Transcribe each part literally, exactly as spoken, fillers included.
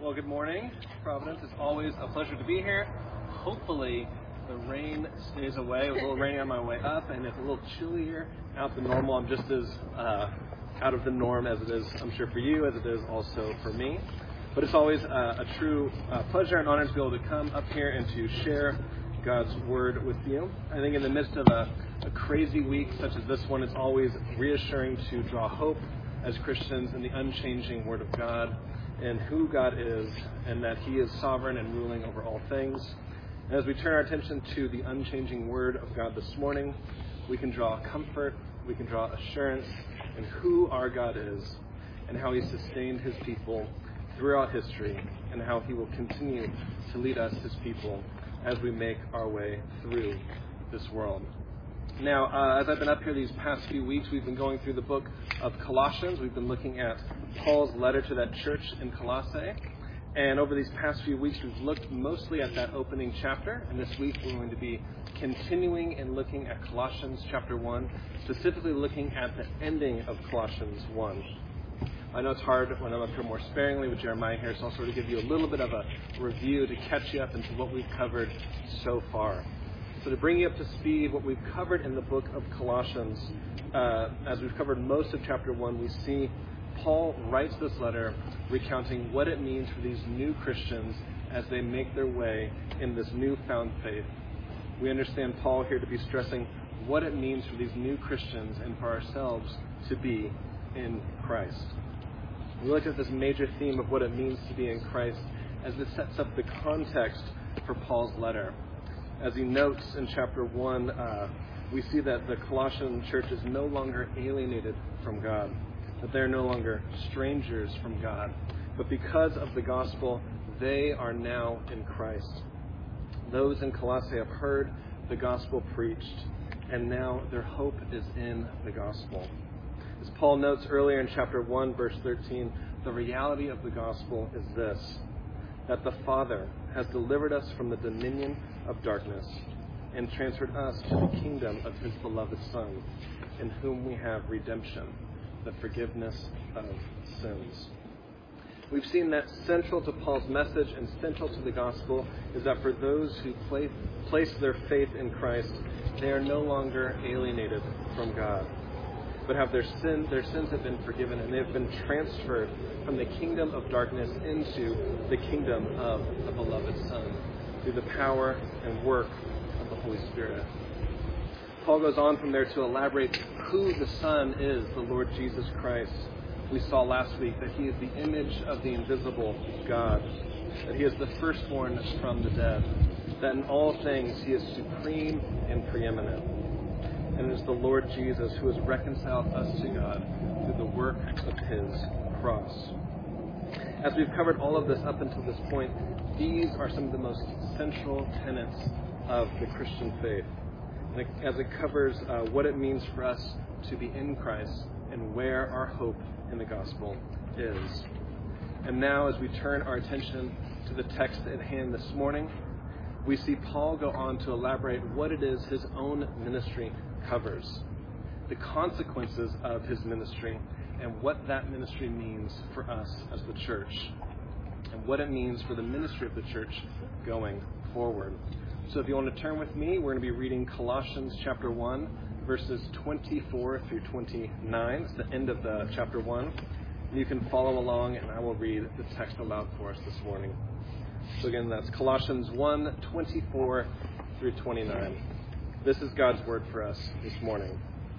Well, good morning, Providence. It's always a pleasure to be here. Hopefully, the rain stays away. It was a little rainy on my way up, and it's a little chillier out than normal. I'm just as uh, out of the norm as it is, I'm sure, for you, as it is also for me. But it's always uh, a true uh, pleasure and honor to be able to come up here and to share God's Word with you. I think in the midst of a, a crazy week such as this one, it's always reassuring to draw hope as Christians in the unchanging Word of God and who God is, and that He is sovereign and ruling over all things. And as we turn our attention to the unchanging Word of God this morning, we can draw comfort, we can draw assurance in who our God is and how He sustained His people throughout history and how He will continue to lead us, His people, as we make our way through this world. Now, uh, as I've been up here these past few weeks, we've been going through the book of Colossians. We've been looking at Paul's letter to that church in Colossae. And over these past few weeks, we've looked mostly at that opening chapter. And this week, we're going to be continuing and looking at Colossians chapter one, specifically looking at the ending of Colossians one. I know it's hard when I'm up here more sparingly with Jeremiah here, so I'll sort of give you a little bit of a review to catch you up into what we've covered so far. So to bring you up to speed, what we've covered in the book of Colossians, uh, as we've covered most of chapter one, we see Paul writes this letter recounting what it means for these new Christians as they make their way in this newfound faith. We understand Paul here to be stressing what it means for these new Christians and for ourselves to be in Christ. We looked at this major theme of what it means to be in Christ as this sets up the context for Paul's letter. As he notes in chapter one, uh, we see that the Colossian church is no longer alienated from God, that they're no longer strangers from God, but because of the gospel, they are now in Christ. Those in Colossae have heard the gospel preached, and now their hope is in the gospel. As Paul notes earlier in chapter one, verse thirteen, the reality of the gospel is this, that the Father has delivered us from the dominion of darkness and transferred us to the kingdom of His beloved Son, in whom we have redemption, the forgiveness of sins. We've seen that central to Paul's message and central to the gospel is that for those who place, place their faith in Christ, they are no longer alienated from God, but have their sin, their sins have been forgiven, and they have been transferred from the kingdom of darkness into the kingdom of the beloved Son through the power and work of the Holy Spirit. Paul goes on from there to elaborate who the Son is, the Lord Jesus Christ. We saw last week that He is the image of the invisible God, that He is the firstborn from the dead, that in all things He is supreme and preeminent. And it is the Lord Jesus who has reconciled us to God through the work of His cross. As we've covered all of this up until this point, these are some of the most central tenets of the Christian faith, as it covers uh, what it means for us to be in Christ and where our hope in the gospel is. And now, as we turn our attention to the text at hand this morning, we see Paul go on to elaborate what it is his own ministry covers, the consequences of his ministry, and what that ministry means for us as the church, and what it means for the ministry of the church going forward. So if you want to turn with me, we're going to be reading Colossians chapter one, verses twenty-four through twenty-nine. It's the end of the chapter one. And you can follow along, and I will read the text aloud for us this morning. So again, that's Colossians one, twenty-four through twenty-nine. This is God's word for us this morning.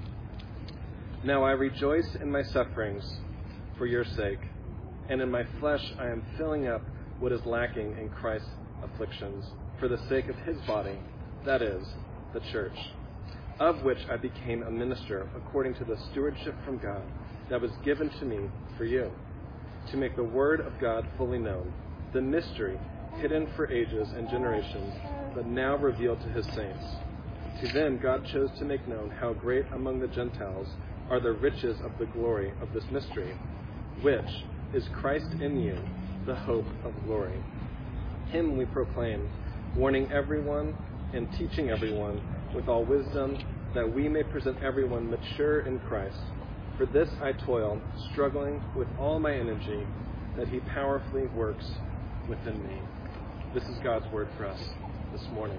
Now I rejoice in my sufferings for your sake, and in my flesh I am filling up what is lacking in Christ's afflictions for the sake of His body, that is, the church, of which I became a minister according to the stewardship from God that was given to me for you, to make the word of God fully known, the mystery hidden for ages and generations, but now revealed to His saints. To them God chose to make known how great among the Gentiles are the riches of the glory of this mystery, which is Christ in you, the hope of glory. Him we proclaim, warning everyone and teaching everyone with all wisdom, that we may present everyone mature in Christ. For this I toil, struggling with all my energy, that He powerfully works within me. This is God's word for us this morning.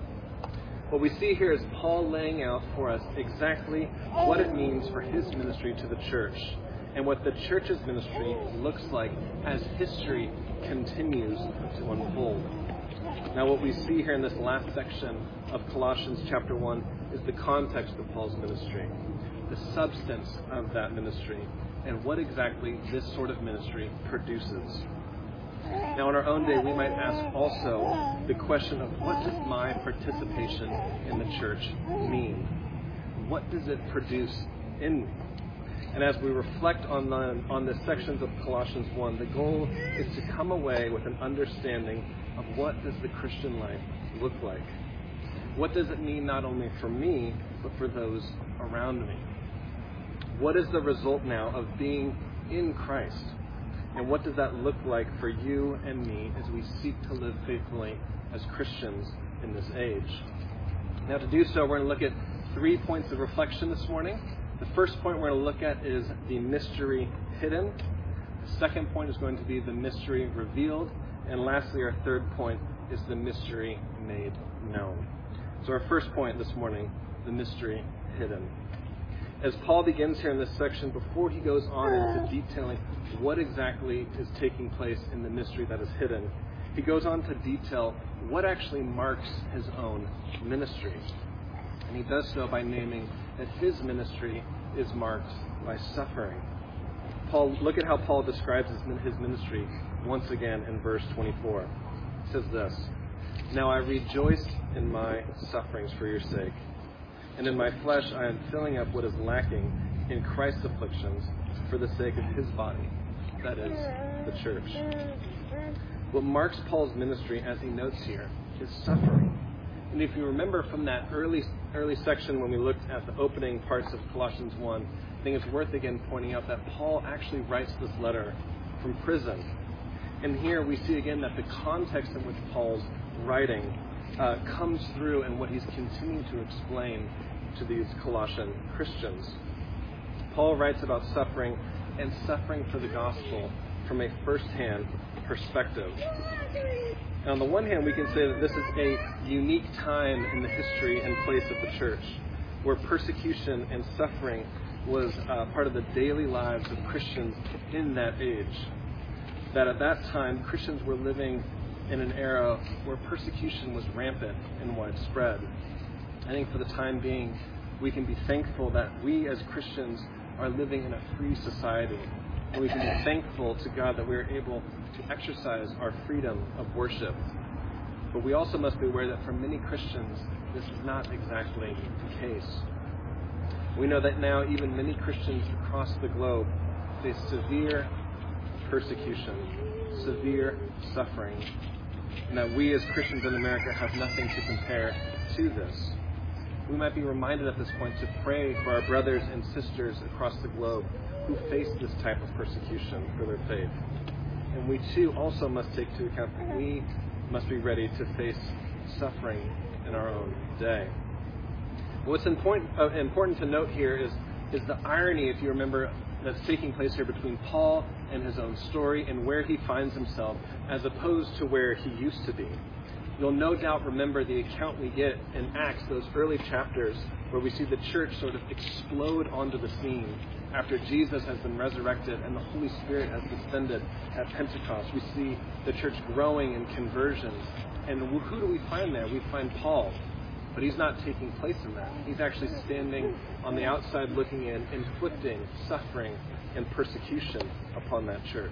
What we see here is Paul laying out for us exactly what it means for his ministry to the church and what the church's ministry looks like as history continues to unfold. Now, what we see here in this last section of Colossians chapter one is the context of Paul's ministry, the substance of that ministry, and what exactly this sort of ministry produces. Now, in our own day, we might ask also the question of what does my participation in the church mean? What does it produce in me? And as we reflect on the, on the sections of Colossians one, the goal is to come away with an understanding of what does the Christian life look like? What does it mean not only for me, but for those around me? What is the result now of being in Christ? And what does that look like for you and me as we seek to live faithfully as Christians in this age? Now, to do so, we're going to look at three points of reflection this morning. The first point we're going to look at is the mystery hidden. The second point is going to be the mystery revealed. And lastly, our third point is the mystery made known. So our first point this morning, the mystery hidden. As Paul begins here in this section, before he goes on into detailing what exactly is taking place in the mystery that is hidden, he goes on to detail what actually marks his own ministry. And he does so by naming that his ministry is marked by suffering. Paul, look at how Paul describes his, his ministry once again in verse twenty-four. It says this, "Now I rejoice in my sufferings for your sake, and in my flesh I am filling up what is lacking in Christ's afflictions for the sake of his body, that is, the church." What marks Paul's ministry, as he notes here, is suffering. And if you remember from that early early section when we looked at the opening parts of Colossians one, I think it's worth again pointing out that Paul actually writes this letter from prison. And here we see again that the context in which Paul's writing uh, comes through in what he's continuing to explain to these Colossian Christians. Paul writes about suffering and suffering for the gospel from a first-hand perspective. And on the one hand, we can say that this is a unique time in the history and place of the church, where persecution and suffering was uh, part of the daily lives of Christians in that age. That at that time, Christians were living in an era where persecution was rampant and widespread. I think for the time being, we can be thankful that we as Christians are living in a free society. And we can be thankful to God that we are able to exercise our freedom of worship. But we also must be aware that for many Christians, this is not exactly the case. We know that now even many Christians across the globe face severe persecution, severe suffering, and that we as Christians in America have nothing to compare to this. We might be reminded at this point to pray for our brothers and sisters across the globe who face this type of persecution for their faith. And we too also must take into account that we must be ready to face suffering in our own day. What's important, uh, important to note here is, is the irony, if you remember, that's taking place here between Paul and his own story and where he finds himself as opposed to where he used to be. You'll no doubt remember the account we get in Acts, those early chapters where we see the church sort of explode onto the scene after Jesus has been resurrected and the Holy Spirit has descended at Pentecost. We see the church growing in conversions. And who do we find there? We find Paul. But he's not taking place in that. He's actually standing on the outside looking in, inflicting suffering and persecution upon that church.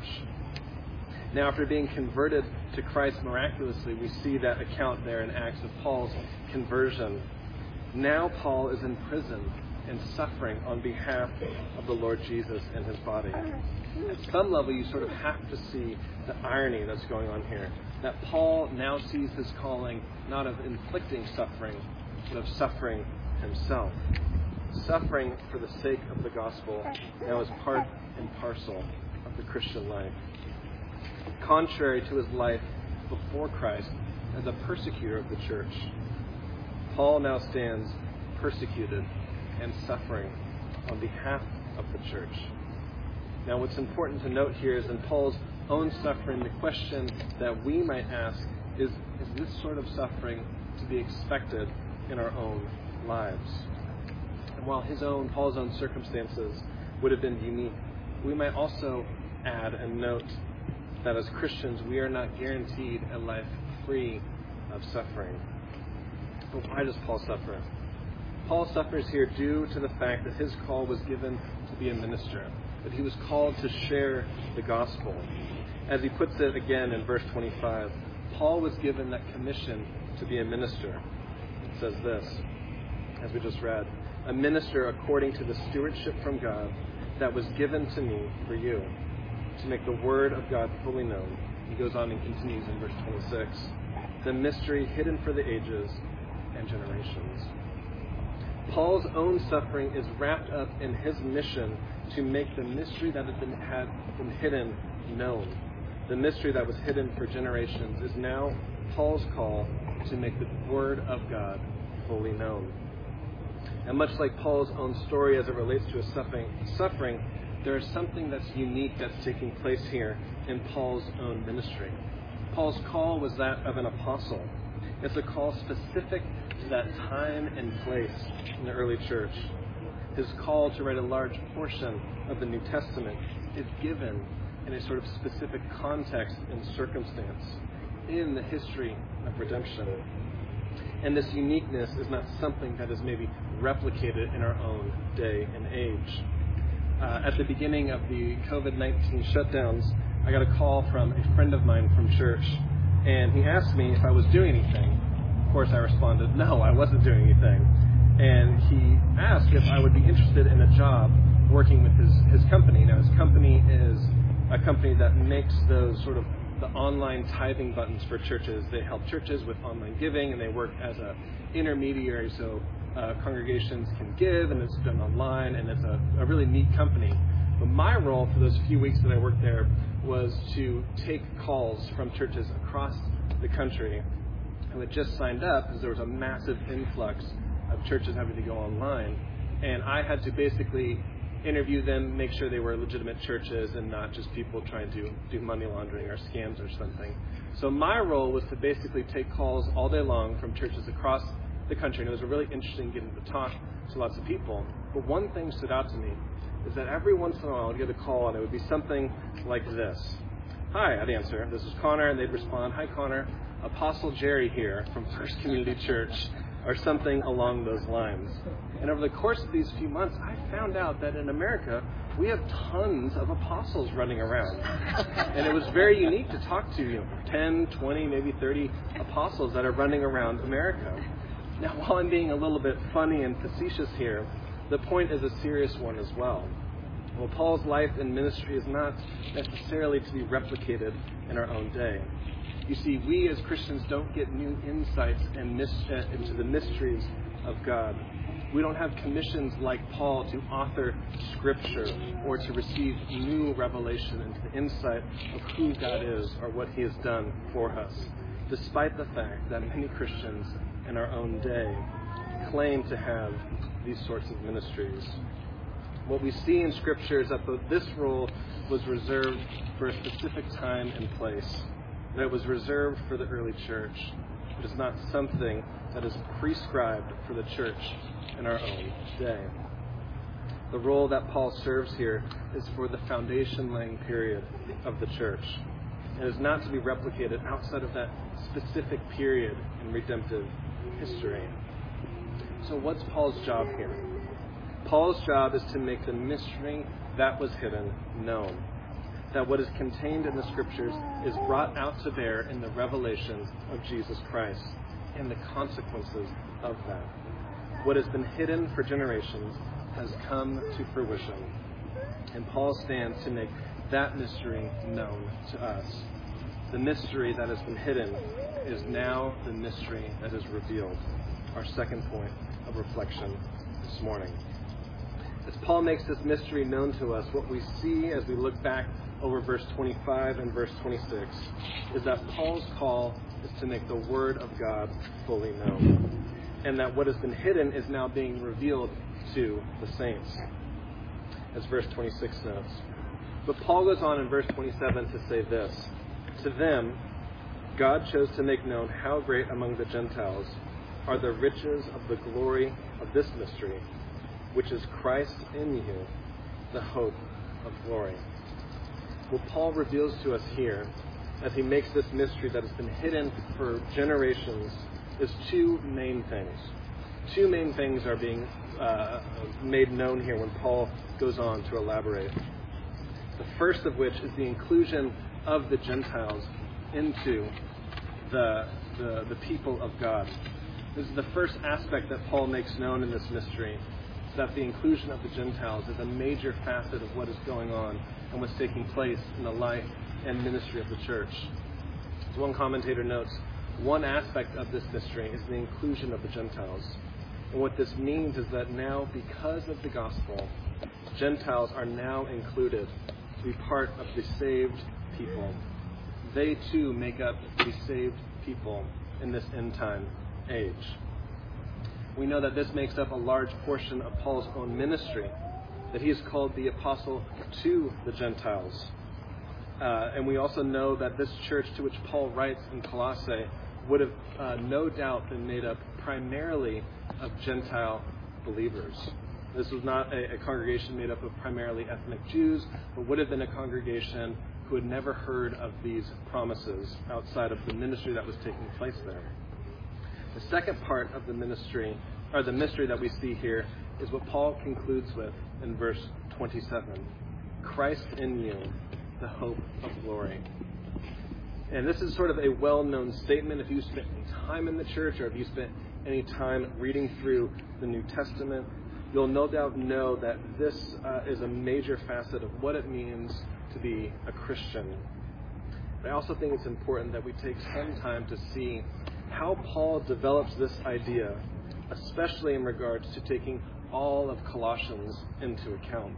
Now, after being converted to Christ miraculously, we see that account there in Acts of Paul's conversion. Now Paul is in prison and suffering on behalf of the Lord Jesus and his body. At some level, you sort of have to see the irony that's going on here. That Paul now sees his calling not of inflicting suffering, but of suffering himself. Suffering for the sake of the gospel now is part and parcel of the Christian life. Contrary to his life before Christ as a persecutor of the church, Paul now stands persecuted and suffering on behalf of the church. Now, what's important to note here is in Paul's own suffering, the question that we might ask is, is this sort of suffering to be expected in our own lives? And while his own, Paul's own circumstances would have been unique, we might also add and note that as Christians, we are not guaranteed a life free of suffering. But why does Paul suffer? Paul suffers here due to the fact that his call was given to be a minister, that he was called to share the gospel. As he puts it again in verse twenty-five, Paul was given that commission to be a minister. It says this, as we just read, a minister according to the stewardship from God that was given to me for you, to make the word of God fully known. He goes on and continues in verse twenty-six, the mystery hidden for the ages and generations. Paul's own suffering is wrapped up in his mission to make the mystery that had been, had been hidden known. The mystery that was hidden for generations is now Paul's call to make the word of God fully known. And much like Paul's own story as it relates to his suffering, suffering, there is something that's unique that's taking place here in Paul's own ministry. Paul's call was that of an apostle. It's a call specific to that time and place in the early church. His call to write a large portion of the New Testament is given in a sort of specific context and circumstance in the history of redemption. And this uniqueness is not something that is maybe replicated in our own day and age. Uh, at the beginning of the covid nineteen shutdowns, I got a call from a friend of mine from church, and he asked me if I was doing anything. Of course, I responded, no, I wasn't doing anything. And he asked if I would be interested in a job working with his, his company. Now, his company is a company that makes those sort of the online tithing buttons for churches. They help churches with online giving, and they work as an intermediary so uh, congregations can give, and it's done online, and it's a, a really neat company. But my role for those few weeks that I worked there was to take calls from churches across the country who had just signed up because there was a massive influx of churches having to go online. And I had to basically interview them, make sure they were legitimate churches and not just people trying to do money laundering or scams or something. So my role was to basically take calls all day long from churches across the country. And it was really interesting getting to talk to lots of people. But one thing stood out to me is that every once in a while I'd get a call and it would be something like this. Hi, I'd answer. This is Connor, and they'd respond, hi Connor, Apostle Jerry here from First Community Church, or something along those lines. And over the course of these few months, I found out that in America, we have tons of apostles running around. And it was very unique to talk to, you know, ten, twenty, maybe thirty apostles that are running around America. Now, while I'm being a little bit funny and facetious here, the point is a serious one as well. Well, Paul's life and ministry is not necessarily to be replicated in our own day. You see, we as Christians don't get new insights and mis- uh, into the mysteries of God. We don't have commissions like Paul to author Scripture or to receive new revelation into the insight of who God is or what He has done for us, despite the fact that many Christians in our own day claim to have these sorts of ministries. What we see in Scripture is that this role was reserved for a specific time and place. That it was reserved for the early church. It is not something that is prescribed for the church in our own day. The role that Paul serves here is for the foundation-laying period of the church. It is not to be replicated outside of that specific period in redemptive history. So what's Paul's job here? Paul's job is to make the mystery that was hidden known. That what is contained in the Scriptures is brought out to bear in the revelation of Jesus Christ and the consequences of that. What has been hidden for generations has come to fruition. And Paul stands to make that mystery known to us. The mystery that has been hidden is now the mystery that is revealed. Our second point of reflection this morning. As Paul makes this mystery known to us, what we see as we look back over verse twenty-five and verse twenty-six is that Paul's call is to make the Word of God fully known, and that what has been hidden is now being revealed to the saints. As verse twenty-six notes, But Paul goes on in verse twenty-seven to say this. To them, God chose to make known how great among the Gentiles are the riches of the glory of this mystery, which is Christ in you, the hope of glory. What Paul reveals to us here, as he makes this mystery that has been hidden for generations, is two main things. Two main things are being uh, made known here when Paul goes on to elaborate. The first of which is the inclusion of the Gentiles into the, the, the people of God. This is the first aspect that Paul makes known in this mystery, that the inclusion of the Gentiles is a major facet of what is going on and what's taking place in the life and ministry of the church. As one commentator notes, one aspect of this mystery is the inclusion of the Gentiles. And what this means is that now, because of the gospel, Gentiles are now included to be part of the saved people. They too make up the saved people in this end time age. We know that this makes up a large portion of Paul's own ministry, that he is called the apostle to the Gentiles. Uh, and we also know that this church to which Paul writes in Colossae would have uh, no doubt been made up primarily of Gentile believers. This was not a, a congregation made up of primarily ethnic Jews, but would have been a congregation who had never heard of these promises outside of the ministry that was taking place there. The second part of the ministry, or the mystery that we see here, is what Paul concludes with in verse twenty-seven. Christ in you, the hope of glory. And this is sort of a well-known statement. If you spent any time in the church, or if you spent any time reading through the New Testament, you'll no doubt know that this uh, is a major facet of what it means to be a Christian. But I also think it's important that we take some time to see how Paul develops this idea, especially in regards to taking all of Colossians into account.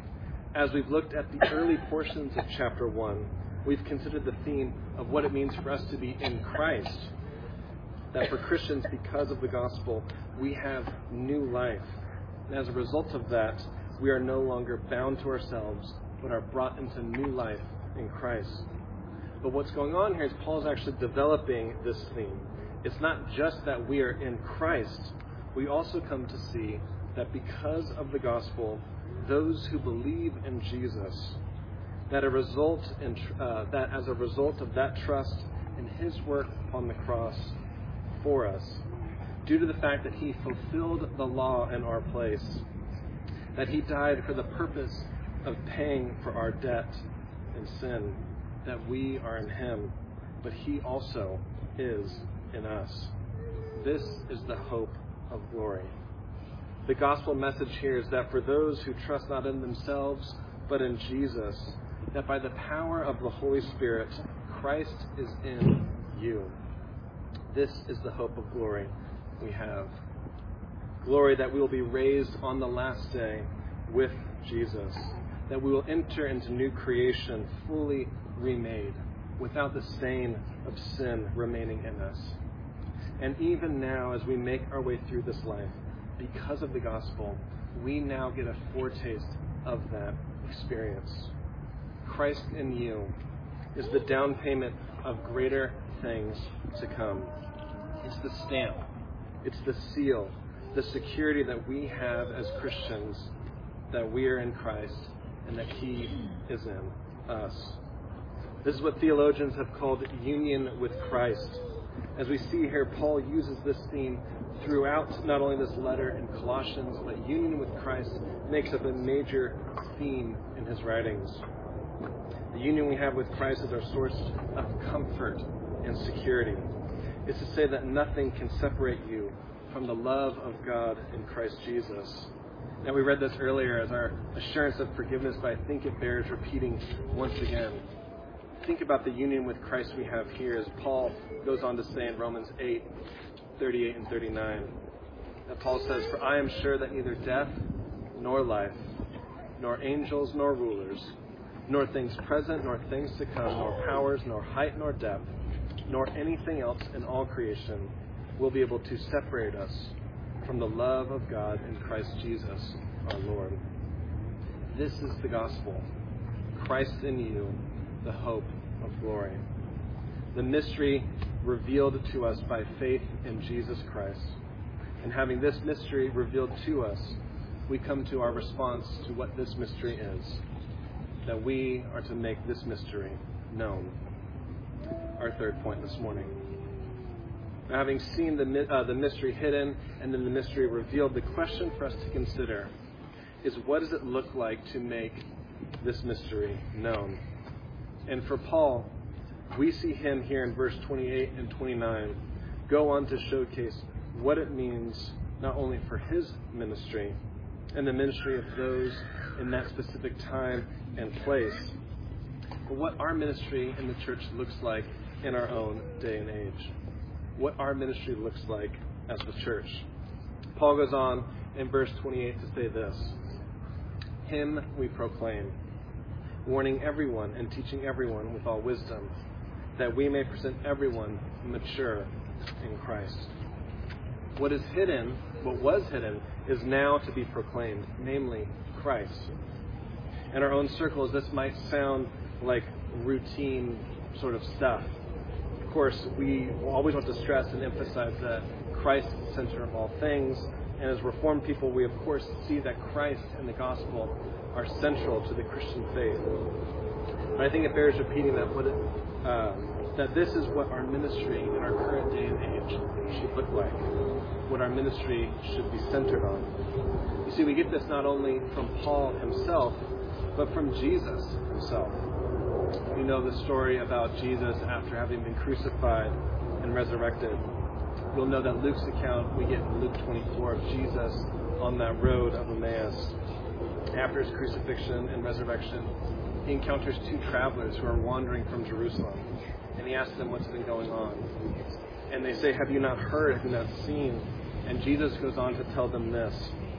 As we've looked at the early portions of chapter one, we've considered the theme of what it means for us to be in Christ. That for Christians, because of the gospel, we have new life. And as a result of that, we are no longer bound to ourselves, but are brought into new life in Christ. But what's going on here is Paul's actually developing this theme. It's not just that we are in Christ. We also come to see that because of the gospel, those who believe in Jesus, that a result in, uh, that as a result of that trust in his work upon the cross for us, due to the fact that he fulfilled the law in our place, that he died for the purpose of paying for our debt and sin, that we are in him, but he also is in us. This is the hope of glory. The gospel message here is that for those who trust not in themselves, but in Jesus, that by the power of the Holy Spirit, Christ is in you. This is the hope of glory we have. Glory that we will be raised on the last day with Jesus, that we will enter into new creation fully remade, without the stain of sin remaining in us. And even now, as we make our way through this life, because of the gospel, we now get a foretaste of that experience. Christ in you is the down payment of greater things to come. It's the stamp, it's the seal, the security that we have as Christians, that we are in Christ and that he is in us. This is what theologians have called union with Christ. As we see here, Paul uses this theme throughout not only this letter in Colossians, but union with Christ makes up a major theme in his writings. The union we have with Christ is our source of comfort and security. It's to say that nothing can separate you from the love of God in Christ Jesus. Now, we read this earlier as our assurance of forgiveness, but I think it bears repeating once again. Think about the union with Christ we have here, as Paul goes on to say in Romans eight, thirty-eight and thirty-nine. That Paul says, "For I am sure that neither death nor life, nor angels nor rulers, nor things present nor things to come, nor powers, nor height nor depth, nor anything else in all creation will be able to separate us from the love of God in Christ Jesus our Lord." This is the gospel. Christ in you, the hope of glory. The mystery revealed to us by faith in Jesus Christ. And having this mystery revealed to us, we come to our response to what this mystery is, that we are to make this mystery known. Our third point this morning. Now, having seen the, uh, the mystery hidden and then the mystery revealed, the question for us to consider is, what does it look like to make this mystery known? And for Paul, we see him here in verse twenty-eight and twenty-nine go on to showcase what it means not only for his ministry and the ministry of those in that specific time and place, but what our ministry in the church looks like in our own day and age. What our ministry looks like as the church. Paul goes on in verse twenty-eight to say this: Him we proclaim, warning everyone and teaching everyone with all wisdom, that we may present everyone mature in Christ. What is hidden, what was hidden, is now to be proclaimed, namely Christ. In our own circles, this might sound like routine sort of stuff. Of course, we always want to stress and emphasize that Christ is the center of all things. And as Reformed people, we of course see that Christ and the gospel are central to the Christian faith. But I think it bears repeating that what it, uh, that this is what our ministry in our current day and age should look like, what our ministry should be centered on. You see, we get this not only from Paul himself, but from Jesus himself. We know the story about Jesus after having been crucified and resurrected. You'll know that Luke's account we get in Luke twenty-four of Jesus on that road of Emmaus. After his crucifixion and resurrection, he encounters two travelers who are wandering from Jerusalem. And he asks them what's been going on. And they say, have you not heard, have you not seen? And Jesus goes on to tell them this.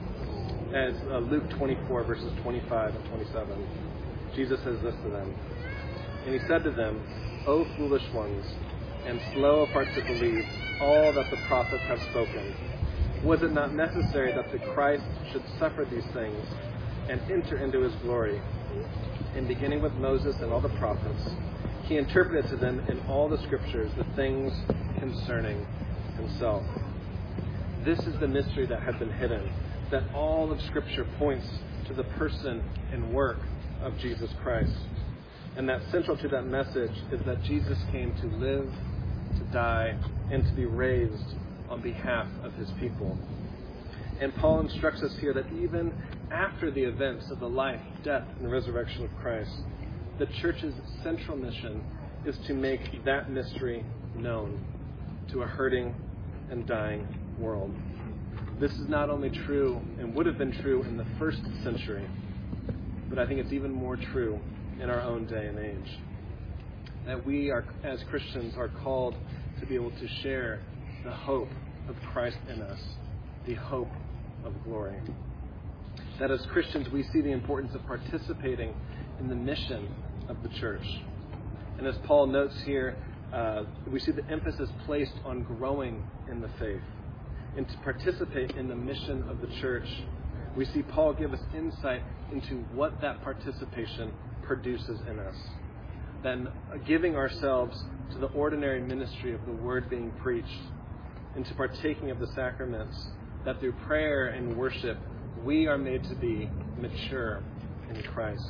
As uh, Luke twenty-four, verses twenty-five and twenty-seven. Jesus says this to them. And he said to them, O foolish ones, and slow of heart to believe all that the prophets have spoken. Was it not necessary that the Christ should suffer these things and enter into his glory? And beginning with Moses and all the prophets, he interpreted to them in all the scriptures the things concerning himself. This is the mystery that had been hidden, that all of Scripture points to the person and work of Jesus Christ. And that central to that message is that Jesus came to live, to die, and to be raised on behalf of his people. And Paul instructs us here that even after the events of the life, death, and resurrection of Christ, the church's central mission is to make that mystery known to a hurting and dying world. This is not only true and would have been true in the first century, but I think it's even more true in our own day and age. That we are, as Christians, are called to be able to share the hope of Christ in us, the hope of glory. That as Christians, we see the importance of participating in the mission of the church. And as Paul notes here, uh, we see the emphasis placed on growing in the faith. And to participate in the mission of the church, we see Paul give us insight into what that participation produces in us. Then giving ourselves to the ordinary ministry of the word being preached, into partaking of the sacraments, that through prayer and worship, we are made to be mature in Christ.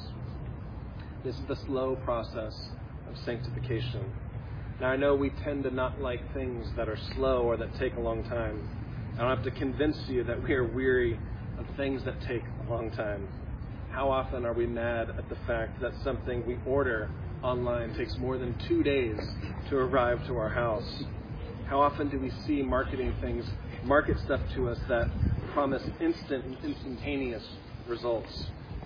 This is the slow process of sanctification. Now, I know we tend to not like things that are slow or that take a long time. I don't have to convince you that we are weary of things that take a long time. How often are we mad at the fact that something we order online takes more than two days to arrive to our house? How often do we see marketing things, market stuff to us that promise instant and instantaneous results?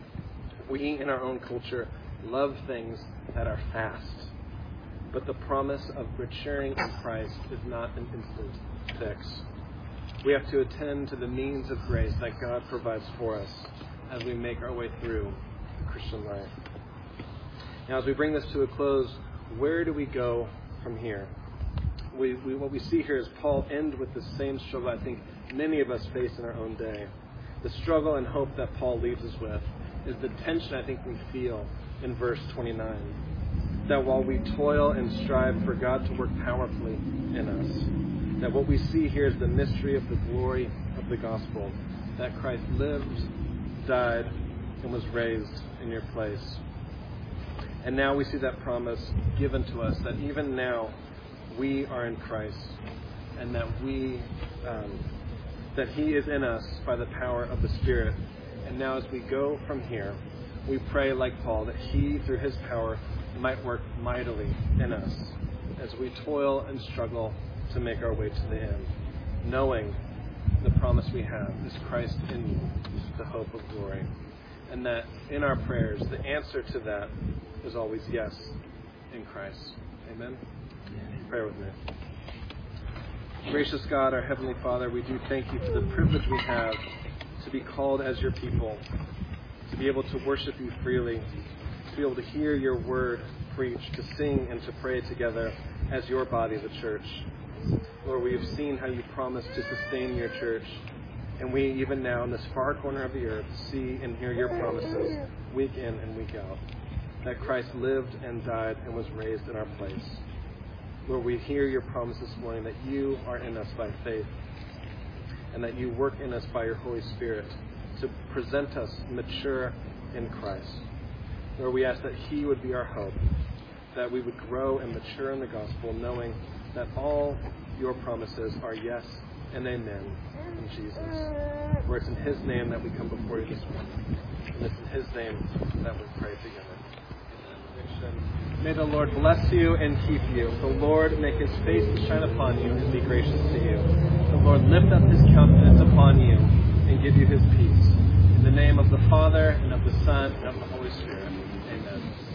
We, in our own culture, love things that are fast. But the promise of maturing in Christ is not an instant fix. We have to attend to the means of grace that God provides for us as we make our way through the Christian life. Now, as we bring this to a close, where do we go from here? We, we, what we see here is Paul end with the same struggle I think many of us face in our own day. The struggle and hope that Paul leaves us with is the tension I think we feel in verse twenty-nine. That while we toil and strive for God to work powerfully in us, that what we see here is the mystery of the glory of the gospel, that Christ lived, died, and was raised in your place. And now we see that promise given to us, that even now we are in Christ, and that we, um, that He is in us by the power of the Spirit. And now as we go from here, we pray like Paul, that He, through His power, might work mightily in us as we toil and struggle to make our way to the end, knowing the promise we have is Christ in you, the hope of glory. And that in our prayers, the answer to that is always yes in Christ. Amen? Pray with me. Gracious God, our Heavenly Father, we do thank you for the privilege we have to be called as your people, to be able to worship you freely, to be able to hear your word preached, to sing and to pray together as your body, the church. Lord, we have seen how you promised to sustain your church, and we, even now in this far corner of the earth, see and hear your promises week in and week out, that Christ lived and died and was raised in our place. Lord, we hear your promise this morning that you are in us by faith, and that you work in us by your Holy Spirit to present us mature in Christ. Lord, we ask that He would be our hope, that we would grow and mature in the gospel, knowing that all your promises are yes and amen in Jesus. For it's in His name that we come before you this morning, and it's in His name that we pray together. Amen. May the Lord bless you and keep you. The Lord make His face to shine upon you and be gracious to you. The Lord lift up His countenance upon you and give you His peace. In the name of the Father, and of the Son, and of the Holy Spirit. Amen.